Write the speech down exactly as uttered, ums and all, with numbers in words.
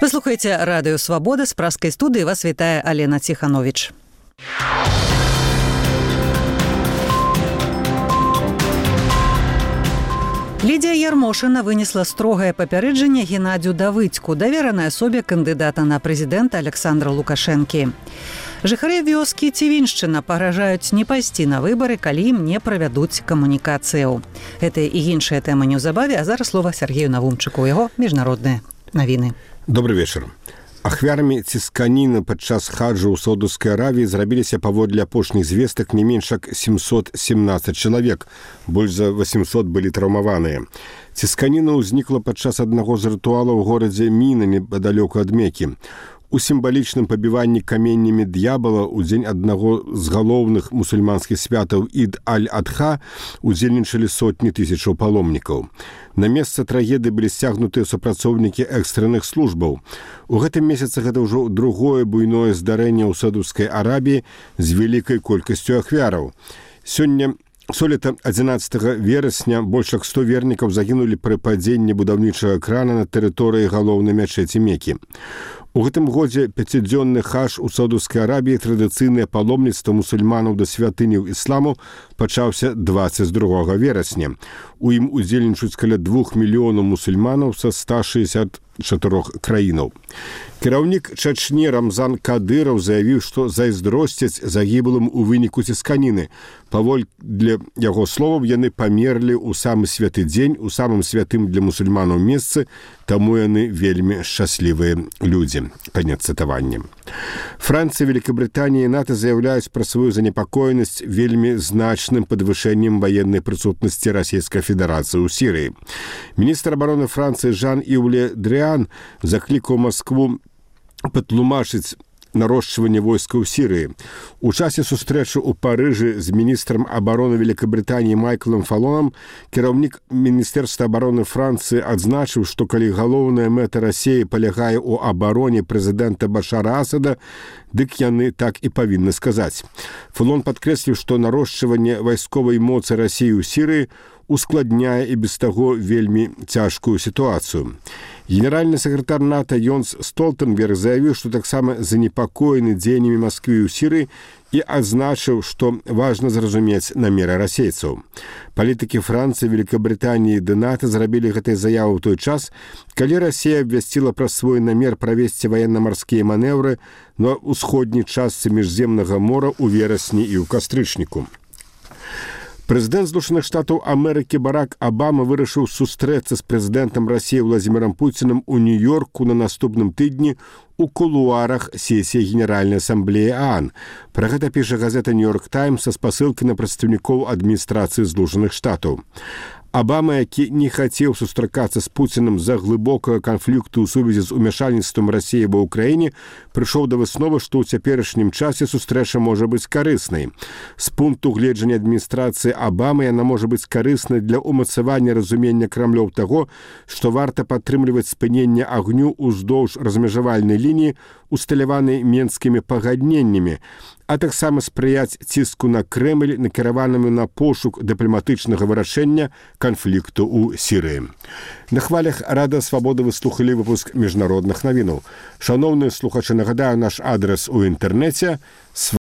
Вы слухаеце радыё Свабода, з праскай студыі вас вітае Алена Ціхановіч. Лідія Ярмошына вынесла строгае папярэджанне Геннадзю Давыдзьку, даверанай асобе кандыдата на прэзідэнта Александра Лукашэнкі. Жыхары вёскі Цівіншчына пагражаюць не пайсці на выбары, калі ім не правядуць камунікацыяў. Гэтыя і іншыя тэмы неўзабаве, а зараз слова Сергею Навумчыку, яго міжнародныя навіны. Добрый вечар. Ахвярамі цісканіны падчас хаджу ў Саудаўскай Аравіі зрабіліся паводле апошніх звестак не менш як семьсот семнадцать чалавек, больш за восемьсот былі траўмаваныя. Цісканіна ўзнікла падчас аднаго з рытуалаў у горадзе Міна непадалёку ад Мекі. У сімвалічным пабіванні каменнямі д'ябала ў дзень аднаго з галоўных мусульманскіх святаў Ід аль-Адха удзельнічалі сотні тысячаў паломнікаў. На месца трагедыі былі сцягнутыя супрацоўнікі экстранных службаў. У гэтым месяцы гэта ўжо другое буйное здарэнне ў Саудаўскай Арабіі з вялікай колькасцю ахвяраў. Сёння Сёлета адзінаццатага верасня больш як сто вернікаў загінулі пры падзенні будаўнічага крана на тэрыторыі галоўнай мячэці Мекі. У гэтым годзе пяцідзённы хадж у Саудаўскай Арабіі, традыцыйнае паломніцтва мусульманаў да святыняў ісламу, пачаўся дваццаць другога верасня. У ім удзельнічаюць каля двух мільёнаў мусульманаў са ста шэсцьдзесят чатырох краінаў. Кіраўнік Чачні Рамзан Кадыраў заявіў, што зайздросцяць загіблым у выніку цісканіны. Паводле яго словаў, яны памерлі ў самы святы дзень, у самым святым для мусульманаў месцы, таму яны вельмі шчаслівыя людзі. Канец цытавання. Францыя, Великабрытанія і НАТО заяўляюць пра сваю занепакоенасць вельмі значным падвышэннем ваеннай прысутнасці Расійскай Федэрацыі ў Сірыі. Міністр абароны Францыі Жан-Івле Дрыан заклікаў Маскву патлумачыць нарошчванне войска ў Сірыі. У часе сустрэчы ў Парыжы з міністрам абароны Великабрытаніі Майклом Фалоном кіраўнік Міністэрства абароны Францыі адзначыў, што калі галоўная мэта Расіі палягае ў абароне прэзідэнта Башара Асада, дык яны так і павінны сказаць. Фалон падкрэсліў, што нарошчванне вайсковай моцы Расіі ў Сірыі ускладняе і без таго вельмі цяжкую сітуацыю. Генеральны сакратар НАТО Йонс Столтенберг заявіў, што таксама занепакоены дзеяннямі Масквы ў Сірыі і адзначыў, што важна зразумець намеры расейцаў. Палітыкі Францыі, Великабрытаніі ды НАТО зрабілі гэтай заяву ў той час, калі Расія абвясціла пра свой намер правесці ваенна-марскія манеўры на ўсходняй частцы міжземнага мора ў верасні і ў кастрычніку. Прэзідэнт Злучаных Штатаў Амерыкі Барак Абама вырашыў сустрэцца з прэзідэнтам Расіі Владзімірам Пуцінам у Нью-Йорку на наступным тыдні у кулуарах сесіі Генеральнай асамблеі ААН. Пра гэта піша газета «Нью-Йорк Таймс» са спасылкай на прадстаўнікоў адміністрацыі Злучаных Штатаў. Абама, які не хацеў сустракацца з Пуцінам з-за глыбокага канфлікту ў сувязі з умяшальніцтвам Расіі ва ўкраіне, прыйшоў да высновы, што ў цяперашнім часе сустрэча можа быць карыснай. З пункту гледжання адміністрацыі Абамы яна можа быць карыснай для ўмацавання разумення Крамлёў таго, што варта падтрымліваць спыненне агню ўздоўж размежавальнай лініі, усталяванай менскімі пагадненнямі, а таксама спрыяць ціску на Крэмль, накіраванаму на пошук дыпламатычнага вырашэння канфлікту ў Сірыі. На хвалях Радыё Свабода вы слухалі выпуск міжнародных навінаў. Шановныя слухачы, нагадаю наш адрес у інтэрнэце